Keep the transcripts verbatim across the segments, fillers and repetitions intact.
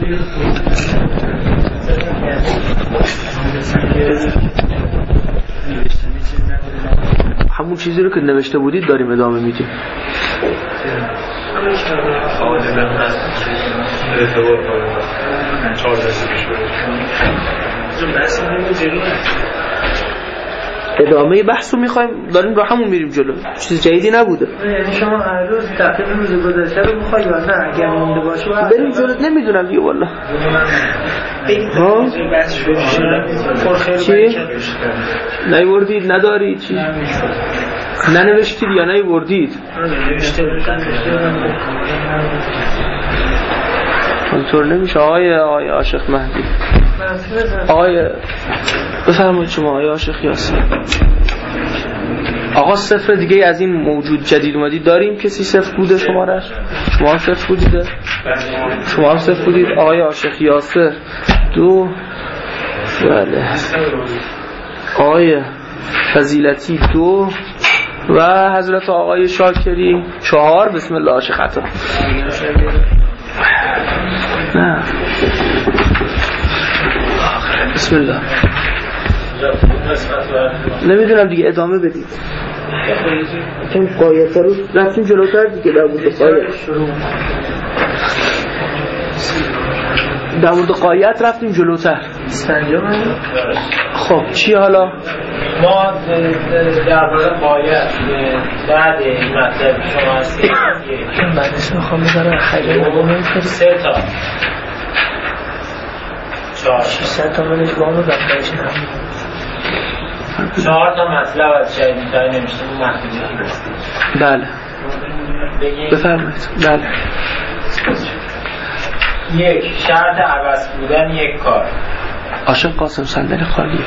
همون چیزی رو که نوشته بودید داریم ادامه میدیم. ادامه بحث رو میخوایم، داریم رو همون میریم جلو، چیز جدیدی نبوده. یعنی شما هر روز تقریبا روز گذشته رو میخواید یا نه؟ اگر مونده باشه بریم جلو. نمیدونم دیگه والله. ها چی؟ نیوردید ندارید چی؟ ننوشتید یا نیوردید؟ اینطور نمیشه آقای آقای عاشق مهدی. آقای بفرمایید شما آقای عاشق یاسین. آقا صفر دیگه از این موجود جدید اومدی داریم؟ کسی صفر بوده شمارش؟ شما هم صفر بودید؟ شما هم صفر بودید؟ آقای عاشق یاسر دو، بله آقای فضیلتی دو و حضرت آقای شاکری چهار. بسم الله عاشق خطا. نه بسم الله. نمیدونم دیگه ادامه بدید. چون قایت رو رفتیم جلوتر دیگه. در مورد قایت در مورد قایت رفتیم جلوتر. خب چی حالا؟ ما در مورد قایت بعد این مطلب شما هستید من بعدش میخوام بذارم خیلی مهمه سه تا چهار شیصد تا منش با همون بقیهش هم چهار تا مطلب از شهید تایی نمیشته اون محدودی که بستید. بله بفرمایید. بله یک، شرط عوض بودن یک کار. عاشق قاسم صندلی خالیه.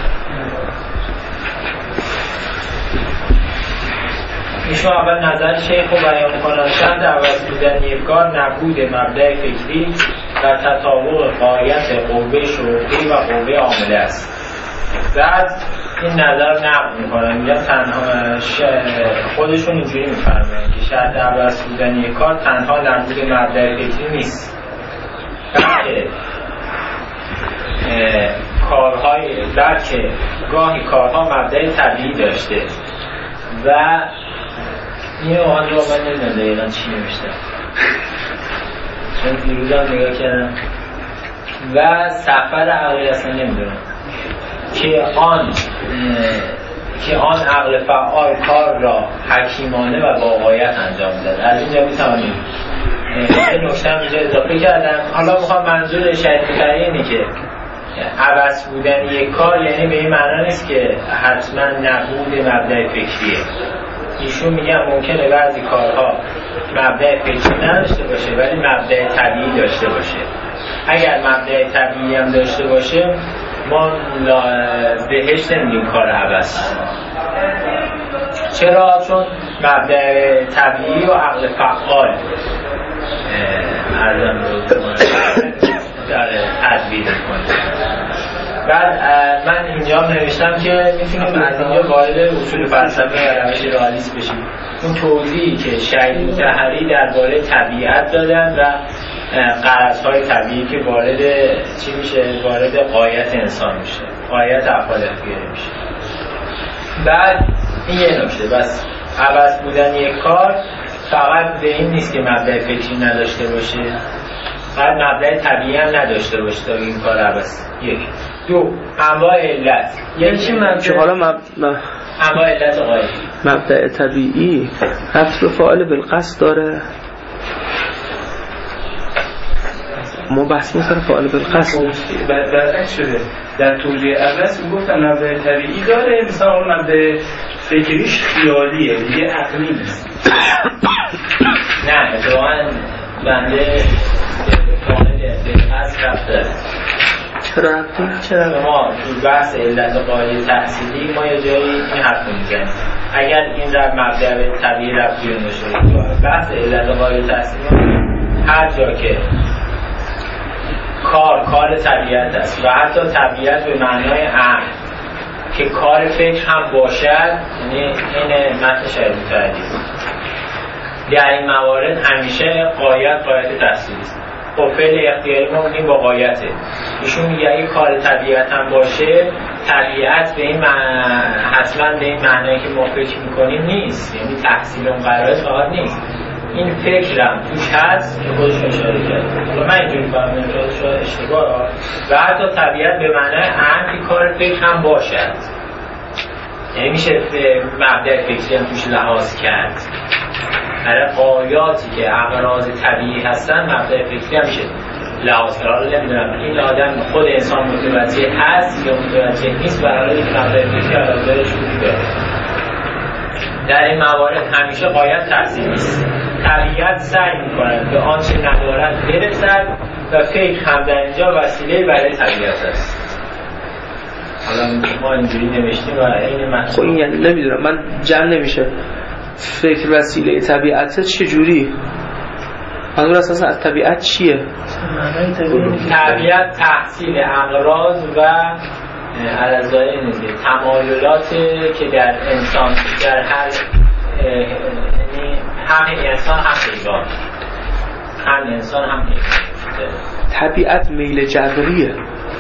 ایشون اول نظر شیخ رو بیان کنن. شرط عوض بودن یک کار نبود مبدأ فکری و تطابق غایت قوه شروطی و قوه عامله است. بعد این نظر نقد میکنن، میگن تنها خودشون اینجوری میفرمایند که شرط عوض بودن یک کار تنها نبود مبدأ فکری نیست، بلکه کارهای بلکه گاهی کارها مبدأ طبیعی داشته و این آن رو من نمیدونم دقیقا چی نمیشتم چون دیروز هم نگاه کردم و سفر عقلی اصلا نمیدونم که آن که آن عقل فعال کار را حکیمانه و با غایت انجام داد. از اینجا میتوانیم یه نکته هم اینجا اضافه کردم. حالا میخوام منظور شهید تایی اینه که عوض بودن یک کار یعنی به این معنا نیست که حتما نبود مبدأ فکریه. ایشون میگن ممکنه بعضی کارها مبدأ فکری نداشته باشه ولی مبدأ طبیعی داشته باشه. اگر مبدأ طبیعی هم داشته باشه ما بهش نمیگیم کار عوض. چرا؟ چون مبدأ طبیعی و عقل فعال ارزم رو داره تدبیر کنه. بعد من اینجا نوشتم که میتونیم از اینجا وارد اصول فلسفه و روش رئالیسم بشیم. اون توضیحی که شهید مطهری درباره طبیعت دادن و غرضهای طبیعی که وارد چی میشه؟ وارد غایت انسان میشه، غایت افعال اختیاری میشه. بعد این یه نکته بس، عوض بودن یک کار فقط به این نیست که مبدأ فکری نداشته باشه، فقط مبدأ طبیعی هم نداشته باشه تا این کار عوض. یک دو انواع علت. یکی مبدأ حالا مب... انواع علت غایت. مبدأ طبیعی حذف فاعل بالقصد داره. ما بحث مثلا فاعل بالقصد برعکس شده. در توضیح عوض میگفتن مبدأ طبیعی داره، مثلا اون مبدأ فکریش خیالیه دیگه، عقلی نیست. نه اتفاقاً بنده فاعل بالقصد رفت داره. چرا رفت؟ چرا؟ ما تو بحث علت قاعده تحصیلی ما یه جایی این حرف میزنیم اگر این رفت مبدأ طبیعی رفت بیرون بشه. بحث علت قاعده تحصیلی هر جا که کار کار طبیعت است و حتی طبیعت به معنای عقل که کار فکر هم باشد، یعنی این متن شهید مطهری در این موارد همیشه غایت غایت تحصیلی است. خب فعل اختیاری ما میگیم واقعیته. ایشون میگه اگه کار طبیعت هم باشه، طبیعت به این معنی حتما به این معنی که ما فکر میکنیم نیست، یعنی تحصیل اون قراره فقط نیست، این فکرم توش هست که خودش اشاره کرد. حالا من اینجوری فهمیدم شاید اشتباه، و حتی طبیعت به معنی اهم که کار فکر هم باشد، یعنی میشه مبدأ فکری هم توش لحاظ کرد. برای قایاتی که اغراض طبیعی هستن مبدأ فکری هم میشه لحاظ کرد. حالا نمیدونم این آدم خود انسان متوجه هست یا متوجه نیست، برای این مبدأ فکری علاوه برش وجود داره. در این موارد همیشه قایت تحصیل نیست. طبیعت سعی می‌کند به آنچه ندارد برسد و فکر هم در اینجا وسیله برای طبیعت است. حالا ما اینجوری نوشتیم و این مطلب خب این یعنی نمیدونم، من جمع نمیشه فکر وسیله طبیعته چجوری؟ منظور اساسا از طبیعت چیه؟ طبیعت تحصیل اغراض و علازای نزدی تمایلات که در انسان در هر یعنی هم انسان هم حیوان، هم انسان هم حیوان. طبیعت میل جبریه،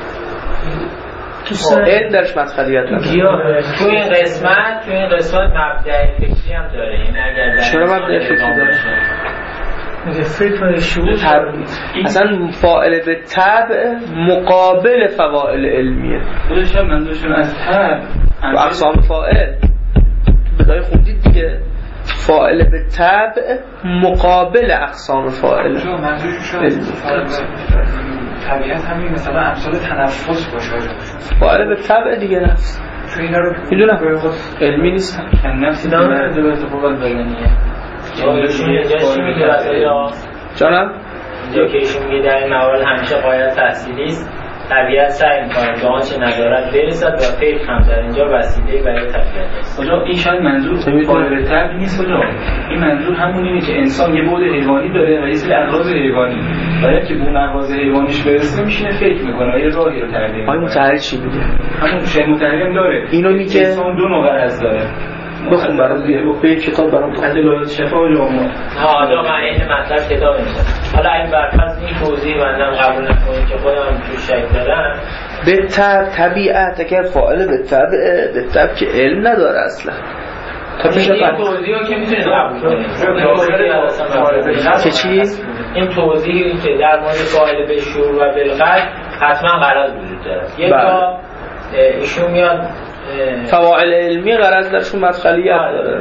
علم درش مدخلیت نداره. تو این قسمت تو این قسمت مبدأ فکری هم داره. این اگر چرا مبدأ فکری داره؟ میگه فکر و شعور اصلا فاعل به طبع مقابل فواعل علمیه. خودش هم منظورشون از طبع و اقسام فاعل بدای خوندید دیگه، فاعل به طبع مقابل اقسام فاعل. منظورشون طبیعت همین مثلا امثال تنفس باشه، فاعل به طبع دیگه نفس. تو اینا رو میدونم علمی نیستم. نفس داره به اتفاق بدنیه. جانم؟ اینجا که ایشون میگه در این موارد همیشه قایت تحصیلی است، طبیعت سعی می‌کند به آنچه ندارد برسد و فکر هم در اینجا وسیله برای طبیعت است. کجا این شاید منظور فاعل طبع نیست، کجا این منظور همون اینه که انسان یه بعد حیوانی داره و یه سری اغراض حیوانی، باید که به اون اغراض حیوانیش برسه میشینه فکر میکنه و یه راهی رو تعریف میکنه. این متحرک چی میگه؟ همون شی متحرک داره. اینو میگه انسان دو نوع غرض داره. بخون برام دیگه، به این کتاب برام عدل شفا و جامعه. آها من این مطلب کتاب میشه. حالا این برفض این توضیح بندم قبول نکنید که خودم تو شک دارم. به طبع طبیعت اگر فاعل به طبع به طبع که علم نداره اصلا. این توضیح رو که میتونید قبول کنید. چه چی؟ این توضیحی که در مورد فاعل به شعور و بالقلب حتما غرض وجود داره. یک تا ایشون میاد فواعل علمی غرض درشون مدخلیت داره.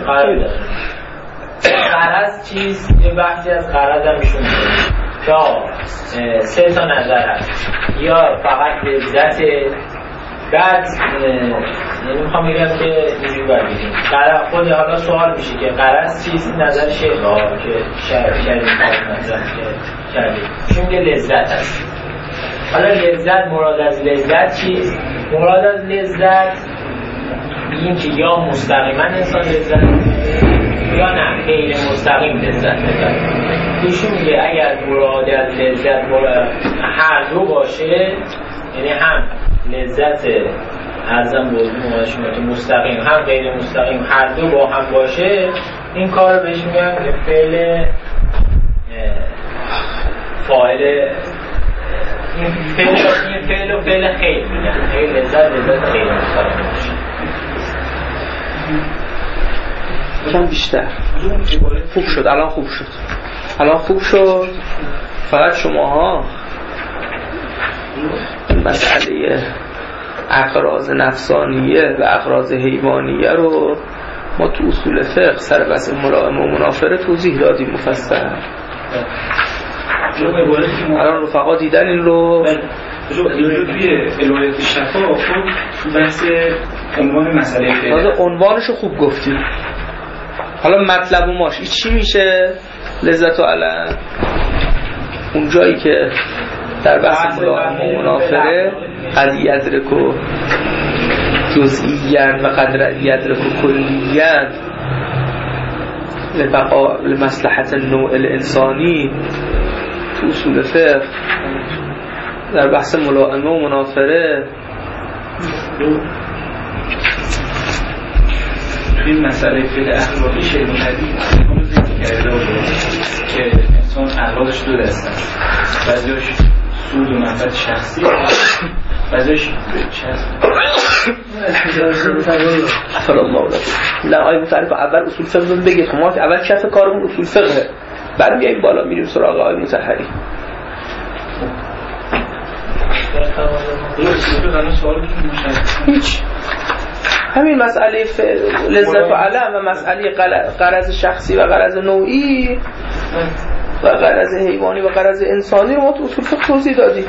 غرض چیست؟ یه بحثی از غرض هم ایشون میکنه که سه تا نظر هست، یا فقط لذت، بعد یعنی میخوام بگم که اینجوری برگیریم خود حالا سوال میشه که غرض چیست؟ نظر شیخ ها که شریف ها نظر کردیم چون که لذت هست. حالا لذت، مراد از لذت چیست؟ مراد از لذت این که یا مستقیما انسان لذت یا نه غیر مستقیم لذت میبره. ایشون میگه اگر مراد از لذت مراد هر دو باشه، یعنی هم لذت ارزم بودیم شما که مستقیم هم غیر مستقیم هر دو با هم باشه، این کار رو بهش میگن که فعل فاعل این فعل این فعل و فعل خیر میگن. خیلی لذت لذت غیر مستقیم باشه. کم بیشتر خوب شد. الان خوب شد الان خوب شد فقط شماها مسئله اغراض نفسانیه و اغراض حیوانیه رو ما تو اصول فقه سر بحث ملائمه و منافره توضیح دادیم مفصل. الان رفقا دیدن این رو توی الوهیت شفا خب بحث عنوان مسئله فعله عنوانش رو خوب گفتی. حالا مطلب و ماش چی میشه؟ لذت و علم اون جایی که در بحث ملائمه و منافره قد یدرک جزئیاً و قد یدرک کلیاً لبقاء لمصلحت النوع الانسانی تو اصول فقه در بحث ملائمه و منافره این مسئله فعل اخلاقی شیء حدیث اون ذکر کرده که انسان اخلاقش دو دسته است. بعضیش سود و منفعت شخصی، بعضیش اصلا الله نه آیه متعلق اول اصول فقه رو بگید. ما اول کف کارمون اصول فقهه، بعد میایم بالا میریم سراغ آیه مطهری. هیچ همین مسئله ف... لذت و علم و مسئله غرض شخصی و غرض نوعی و غرض حیوانی و غرض انسانی رو ما تو اصول فقه توضیح دادیم.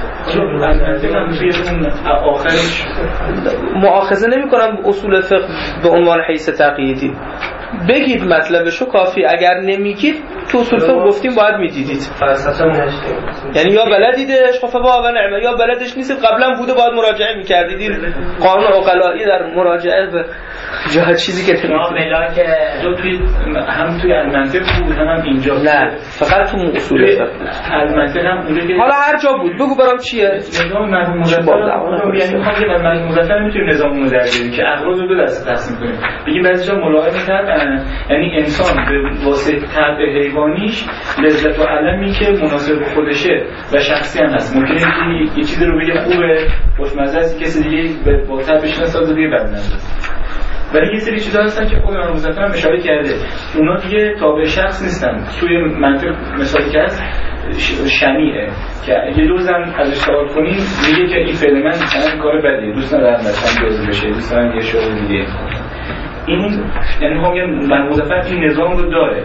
آخرش مؤاخذه نمی کنم اصول فقه به عنوان حیث تقییدی، بگید مطلبشو کافی، اگر نمیگید تو اصول فقه گفتیم باید میدیدید. یعنی یا بلدیدش خفا با و نعمه، یا بلدش نیستید قبلا بوده باید مراجعه میکردید. قانون عقلایی در مراجعه به جهت چیزی که ما ملاک توی هم توی المنطق بود هم اینجا نه فقط تو اصول فقه المنطق هم اونجا. حالا هر جا بود بگو برام چیه نظام مرحوم مظفر. یعنی میخوام بگم مرحوم مظفر میتونیم نظاممون رو در بیاریم که اغراض رو دو دسته تقسیم کنیم. بگیم بعضی جا ملاحظه کرد یعنی انسان به واسطه طبع حیوانیش لذت و علمی که مناسب خودشه و شخصی هم هست. ممکنه که یه چیزی رو بگه خوبه خوشمزه است، کسی دیگه با طبعش نسازه دیگه بد نظر. ولی یه سری چیزا هستن که خود مرحوم مظفر هم اشاره کرده اونا دیگه تابع شخص نیستن. توی منطق مثالی که هست شنیعه که یه دوزم ازش سوال کنیم میگه که این فعل من مثلا کار بدیه، دوست ندارم مثلا دوز بشه، دوست دارم یه شغل دیگه. این یعنی میگم مرحوم مظفر این نظام رو داره.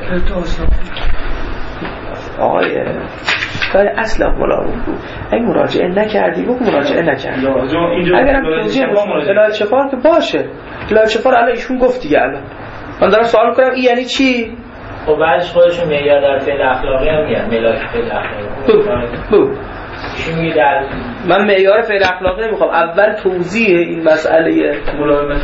آقای کار اصلا ملاحظه بود. اگه مراجعه نکردی بگو مراجعه نکردی. اگرم توضیح الهی چفار که باشه. الهی چفار الان ایشون گفت دیگه. الان من دارم سوال میکنم این یعنی چی؟ خب بعدش خودشون معیار در فعل اخلاقی هم میگن ملاک فعل اخلاقی. بو ایشون میگه در من معیار فعل اخلاقی نمیخوام، اول توضیح این مسئله ملاحظه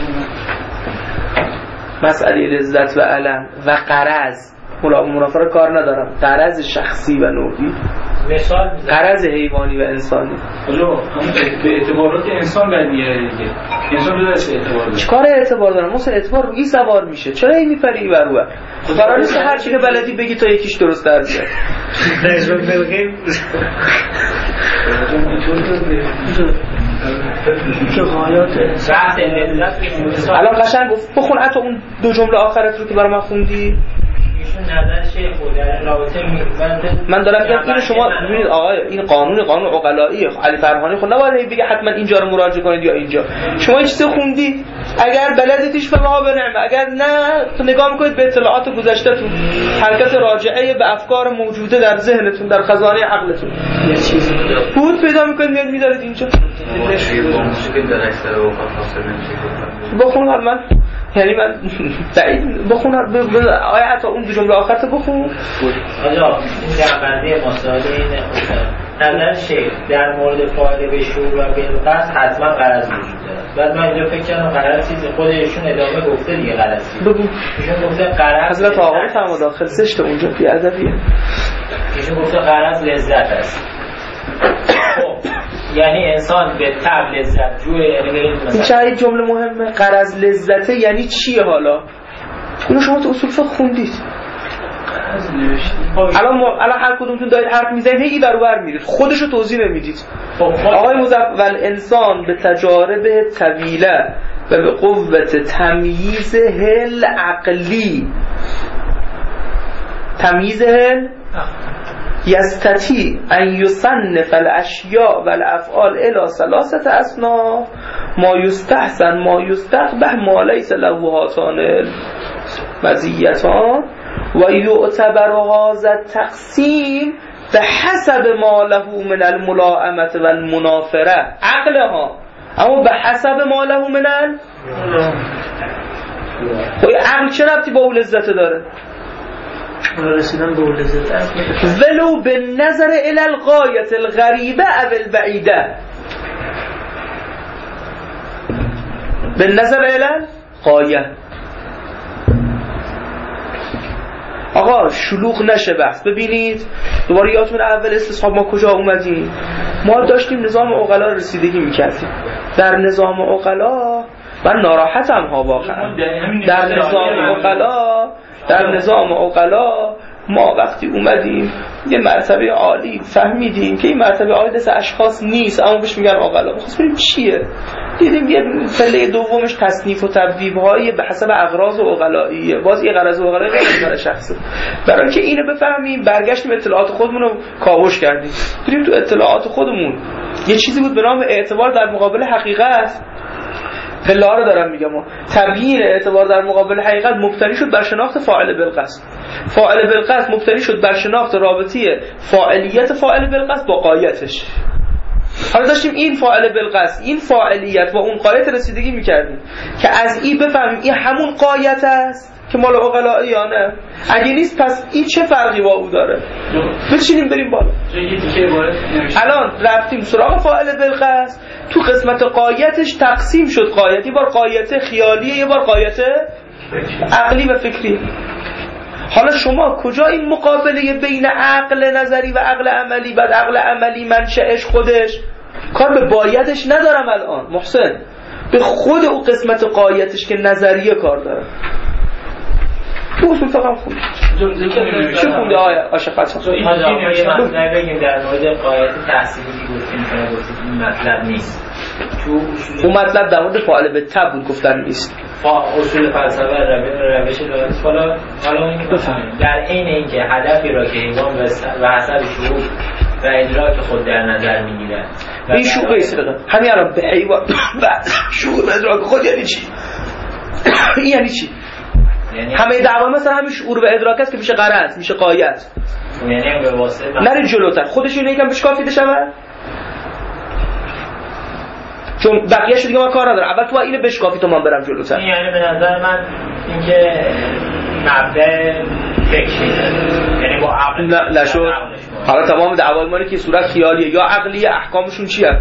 مسئله لذت و علم و غرض منافره کار ندارم، غرض شخصی و نوعی، مثال غرض حیوانی و انسانی. حالا همون به اعتبارات انسان باید میاره دیگه. انسان رو دست اعتبار داره. چیکار اعتبار دارم؟ مثلا اعتبار روی سوار میشه. چرا این میپری و رو؟ قرار نیست هر چی که بلدی بگی تا یکیش درست در بیاد. نجم بلغیم که غایات بحث لذت الان قشنگ گفت بخون حتی اون دو جمله آخرت رو که برای من خوندی. ایشون نظر شیخ بود در رابطه من دارم میگم اینو شما ببینید آقای این قانون قانون عقلاییه. علی فرهانی خود نباید بگه حتما اینجا رو مراجعه کنید یا اینجا. شما این چیزو خوندی اگر بلدیتیش به ما بنعمه، اگر نه تو نگاه میکنید به اطلاعات گذشتهتون، حرکت راجعه به افکار موجوده در ذهنتون در خزانه عقلتون یه چیزی بود پیدا میکنید میاد میذارید اینجا. بخون من یعنی من بعید بخون آیا حتی اون دو جمله آخرت بخون. آجا این جنبنده مسائل اینه نظر شیخ در مورد فاعل به شعور و بالقصد حتما غرض وجود داره. بعد من اینجا فکر کردم غرض چیزی خودشون ادامه گفته دیگه غرض بگو. ایشون گفته غرض حضرت آقا تمام داخل زشت اونجا بی ادبیه. ایشون گفته غرض لذت است. خب یعنی انسان به طبع لذت جوه، یعنی بریم مثلا این چه جمله مهمه. غرض لذته یعنی چیه؟ حالا اونو شما تو اصول فقه خوندید. الان ما الان هر کدومتون دارید حرف میزنید هی بر ور میرید خودشو توضیح نمیدید. آقای مزفل انسان به تجارب طویله و به قوت تمییز هل عقلی تمییز هل یستطیع ان یصنف الاشیاء و الافعال الى ثلاثه اصناف ما یستحسن ما یستقبح ما لیس له هاتان مزیتان و یعتبر هذا التقسیم به حسب ما له من الملائمه و المنافره. عقلها اما به حسب ما له من ال عقل چه ربطی با اون لذت داره؟ رسیدن به اون لذت ولو به نظر الى الغایت الغریبه او البعیده، به نظر الى غایه. آقا شلوغ نشه بحث. ببینید دوباره یادتون اول استصحاب ما کجا اومدیم؟ ما داشتیم نظام عقلا رسیدگی میکردیم. در نظام عقلا من ناراحتم ها واقعا. در نظام عقلا در نظام عقلا ما وقتی اومدیم یه مرتبه عالی فهمیدیم که این مرتبه عالی دست اشخاص نیست، اما بهش میگن عقلا. می‌خواستیم ببینیم چیه. دیدیم یه پله دومش تصنیف و تبویب‌های به حسب اغراض و عقلاییه. باز یه غرض عقلایی غیر برای شخصه. برای اینکه اینو بفهمیم برگشتیم اطلاعات خودمون رو کاوش کردیم. دیدیم تو اطلاعات خودمون یه چیزی بود به نام اعتبار در مقابل حقیقت. پله‌ها رو دارم میگم. تبیین اعتبار در مقابل حقیقت مبتنی شد بر شناخت فاعل بالقصد. فاعل بالقصد مبتنی شد بر شناخت رابطه فاعلیت فاعل بالقصد با غایتش. حالا داشتیم این فاعل بالقصد، این فاعلیت با اون غایت رسیدگی میکردیم که از این بفهمیم این همون غایت است که مال عقلا یا نه. اگه نیست پس این چه فرقی با او داره؟ بچینیم بریم بالا. الان رفتیم سراغ فاعل بالقصد، تو قسمت غایتش تقسیم شد. غایت یه بار غایت خیالیه، یه بار غایت عقلی و فکری. حالا شما کجا این مقابله بین عقل نظری و عقل عملی، بعد عقل عملی منشأش خودش کار به بایدش ندارم الان محسن، به خود او قسمت غایتش که نظریه کار داره. تو اصول فقط خود چه خونده آیا عاشق فتح این مطلب بگیم در مورد غایت تحصیلی که گفتیم که گفتیم این مطلب نیست. تو اون مطلب در مورد فاعل به تب بود گفتن نیست. اصول فلسفه روش درست. حالا حالا اینکه بفهمیم در عین اینکه هدفی را که حیوان به حسب شعور و ادراک خود در نظر میگیره این شعور ایستقه همین الان به حیوان و شعور و ادراک خود یعنی چی؟ این یعنی چی؟ یعنی همه دعوا مثلا همین شعور و ادراک است که میشه غرض، میشه غایت. یعنی به واسطه نرید جلوتر خودش اینو یکم بهش کافیده شود، چون بقیه‌شو دیگه من کار ندارم. اول تو اینو بشکافی تا من برم جلوتر. یعنی به نظر من اینکه مبدأ فکری یعنی با عقل نه نشد. حالا تمام دعوای ما که صورت خیالیه یا عقلیه، احکامشون چیه؟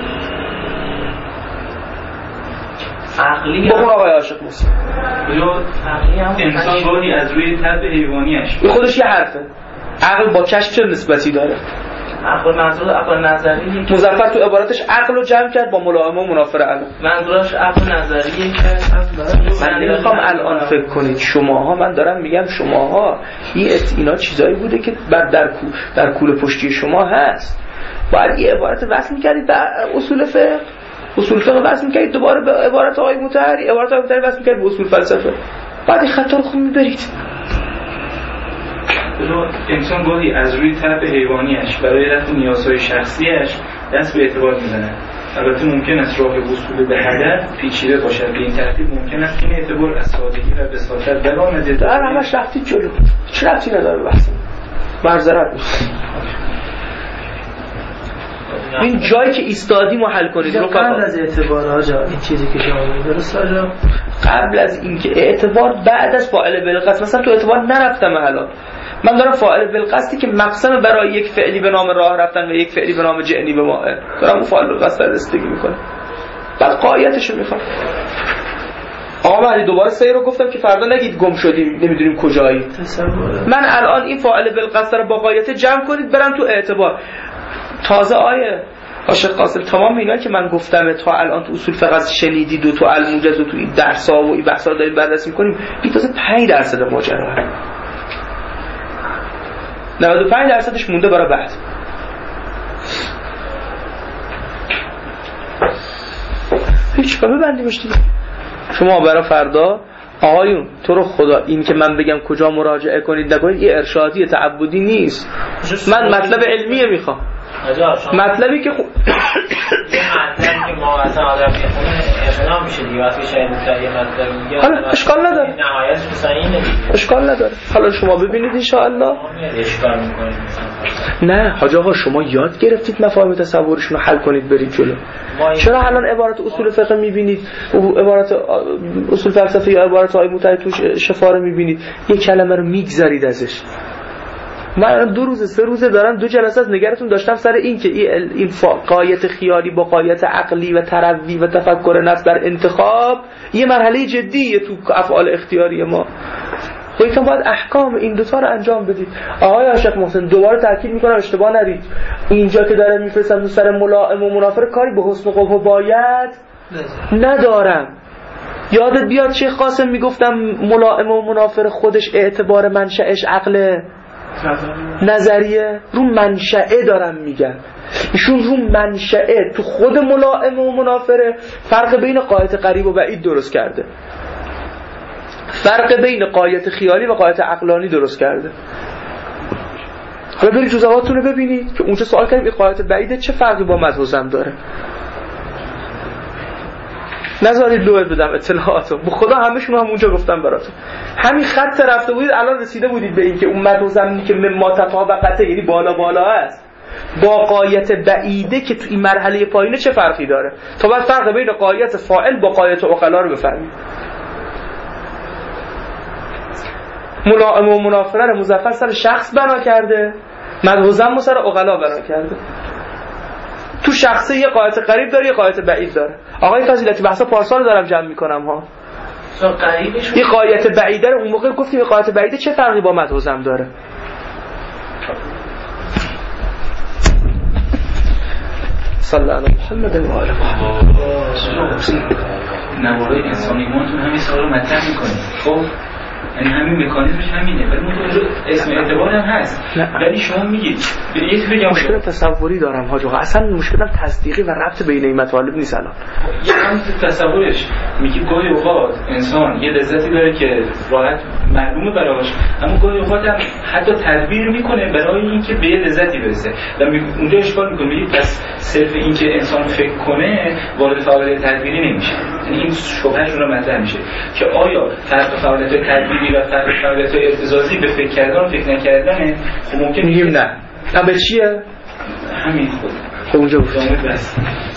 عقلی بخون آقای عاشق موسی. عقلی هم انسان گاهی از روی طبع حیوانیش این خودش یه حرفه. عقل با کشف چه نسبتی داره؟ عقل منظور عقل نظریه. مظفر تو عبارتش عقل رو جمع کرد با ملائمه و منافره الان. منظورش عقل نظریه که من نمیخوام الان فکر کنید شماها، من دارم میگم شماها این اینا چیزایی بوده که بعد در کو در کوله پشتی شما هست. باید یه عبارت وصل می‌کردید به اصول فقه، اصول فقه وصل می‌کردید دوباره به عبارت آقای مطهری، عبارت آقای مطهری وصل می‌کردید به اصول فلسفه. بعد این خطا رو خوب می‌برید. انسان گاهی از روی طرف حیوانیش برای رفع نیازهای شخصیش دست به اعتبار میزنه. البته ممکن است راه وصول به هدف پیچیده باشد. به این ترتیب ممکن است این اعتبار از سادگی و بساطت برآمده. در همش رفتی جلو. چه رفتی نداره بحث. معذرت میخوام. این جایی که ایستادیم رو حل کنید رو قبل از اعتبار آجا این چیزی که شما میگید درست آجا قبل از اینکه اعتبار بعد از فاعل بالقصد. مثلا تو اعتبار نرفتم الان، من دارم فاعل بالقصدی که مقسم برای یک فعلی به نام راه رفتن و یک فعلی به نام جعنی به ماه دارم اون فاعل بالقصد رسیدگی میکنه. بعد قایتش رو میخوام. آقا من دوباره سیر رو گفتم که فردا نگید گم شدیم نمیدونیم کجایی. من الان این فاعل بالقصد رو با قایت جمع کنید برم تو اعتبار. تازه آیه عاشق قاسم تمام اینا که من گفتم تا الان تو اصول فقه شنیدید و تو الموجز و تو این درس‌ها و این بحث‌ها رو داریم بررسی می‌کنیم، این تازه پنج درصد ماجرا. نود و پنج درصدش مونده برای بعد. هیچ کار ببندیمش دیگه. شما برای فردا آقایون تو رو خدا این که من بگم کجا مراجعه کنید نکنید یه ارشادی تعبدی نیست. من مطلب علمیه میخوام. مطلبی که خو... مطلبی که ما اصلا آدم میخونه اقنا میشه دیگه وقتی شاید یه مطلب میگه حالا اشکال نداره نهایتش مثلا اینه اشکال نداره. حالا شما ببینید ان شاء الله اشکال میکنید. نه حاج آقا شما یاد گرفتید مفاهیم تصورشون رو حل کنید برید جلو. چرا الان عبارت اصول فقه میبینید و عبارت اصول فلسفه یا عبارت های متعدد توش شفاره میبینید یه کلمه رو میگذارید ازش؟ من دو روز سه روزه دارم دو جلسه از نگرتون داشتم سر این که این قایت خیالی با قایت عقلی و تروی و تفکر نفس در انتخاب یه مرحله جدیه تو افعال اختیاری ما. خودتون باید احکام این دوتا رو انجام بدید. آقای عاشق محسن دوباره تاکید میکنم اشتباه نرید، اینجا که داره میفرستم سر ملائم و منافر کاری به حسن قبح و باید ندارم. یادت بیاد شیخ قاسم میگفتم ملائم و منافر خودش اعتبار منشأش عقله. نظریه رو منشأه دارم میگن. ایشون رو منشأه تو خود ملائمه و منافره فرق بین قایت قریب و بعید درست کرده، فرق بین قایت خیالی و قایت عقلانی درست کرده. حالا برید جزئیاتونو ببینید که اونجا سوال کردیم این قایت بعیده چه فرقی با مد و ضم داره. نذارید لوحت بدم اطلاعاتو، به خدا همشون هم اونجا گفتم براتون. همین خط رفته بودید الان رسیده بودید به این که اون مد و ضمی که ما تطابقته یعنی بالا بالا است با قایت بعیده که تو این مرحله پایینه چه فرقی داره، تا بعد فرق بین قایت فاعل با قایت عقلا رو بفهمید. ملائمه و منافره رو مظفر سر شخص بنا کرده، مد و ضم سر عقلا بنا کرده. تو شخصه یه قایت قریب داره یه قایت بعید داره. آقای فضیلتی بحثا پارسال رو دارم جمع میکنم ها. یه قایت بعیده رو اون موقع گفتیم یه قایت بعیده چه فرقی با مد و ضم داره. صلی الله علیه محمد و آله محمد. نوارای انسانی ما تو همین سوال رو مطرح میکنیم. خب یعنی همین مکانیزمش همینه، ولی اون اسم اعتبار هم هست. ولی شما میگید یه چیزی بگم مشکل تصوری دارم حاج آقا، اصلا مشکلم تصدیقی و ربط بین این مطالب نیست. الان یه هم تصورش میگی گاهی اوقات انسان یه لذتی داره که راحت معلومه براش، اما گاهی اوقات هم حتی تدبیر میکنه برای اینکه به یه لذتی برسه و اونجا اشکال میکنه. میگی پس صرف اینکه انسان فکر کنه وارد فعالیت تدبیری نمیشه. یعنی این شبههشون رو مطرح میشه که آیا فرق فعالیت تدبیری و فرق فعالیت اعتزازی به فکر کردن و فکر نکردنه؟ خب ممکن میگیم نه. نه به چیه؟ همین خود. خب اونجا بود. بس.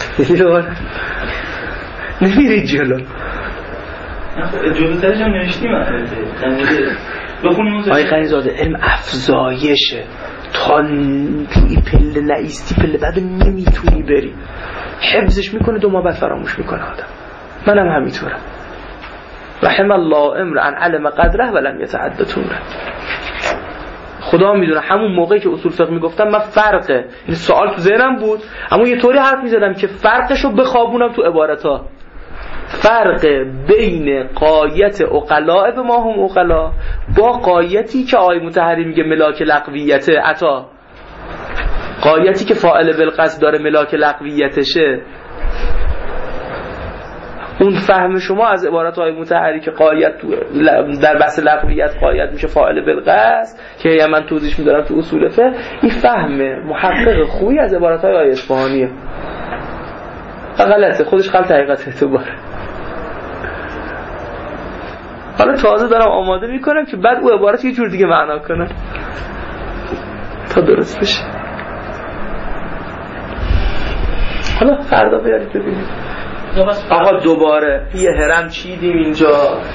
نمیرید جلو. جلوترش هم نوشتیم البته. بخونیم اون. آقای غنی‌زاده علم افزایشه. تا توی پله نایستی پله بعد نمیتونی بری. حفظش میکنه دو ماه بعد فراموش میکنه آدم. منم همینطورم. رحم الله امرأ علم قدره ولم یتعد طوره. خدا میدونه همون موقعی که اصول فقه میگفتم من فرقه این سوال تو ذهنم بود، اما یه طوری حرف میزدم که فرقشو بخوابونم تو عبارتا. فرق بین قایت عقلاء به ما هم عقلا با قایتی که آقای مطهری میگه ملاک لغویت عطا، قایتی که فاعل بالقصد داره ملاک لغویتشه. اون فهم شما از عبارات های مطهری که قایت تو در بحث لغویت قایت میشه فاعل بالقصد که یا من توضیح میدارم تو اصول فقه، این فهم محقق خوبی از عبارات های آیه اصفهانیه. غلطه، خودش غلط حقیقت اعتباره. حالا تازه دارم آماده میکنم که بعد او عبارت یه جور دیگه معنا کنم تا درست بشه. حالا فردا بیارید ببینید. آقا دوباره یه هرم چیدیم اینجا.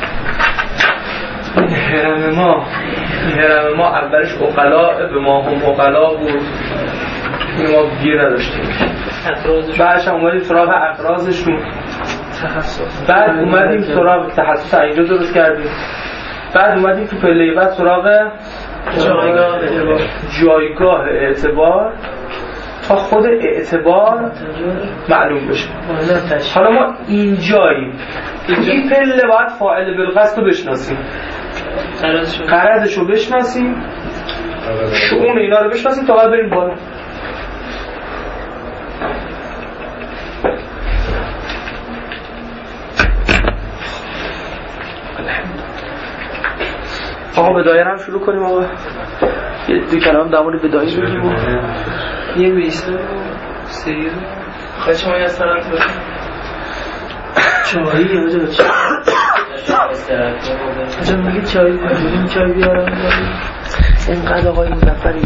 این هرم ما این هرم ما اولش عقلا به ما هم عقلا بود، این ما گیر نداشتیم. بعدش هم اومدیم سراغ افرازشون، بعد اومدیم سراغ تخصص اینجا درست کردیم، بعد اومدیم تو پله بعد سراغ جایگاه اعتبار جایگاه اعتبار تا خود اعتبار معلوم بشه. حالا ما اینجاییم، این پله باید فاعل بالقصد رو بشناسیم، قرضش رو بشناسیم، شؤون اینا رو بشناسیم تا بعد بریم بالا. آقا بدایه هم شروع کنیم. آقا یه دو کلام در مورد بدایه بگیم. یه بیسته سری خواهی شما یه از طرف باشیم چایی یا جا چایی اجا میگه چایی بگیم چایی بیارم اینقدر آقای مظفری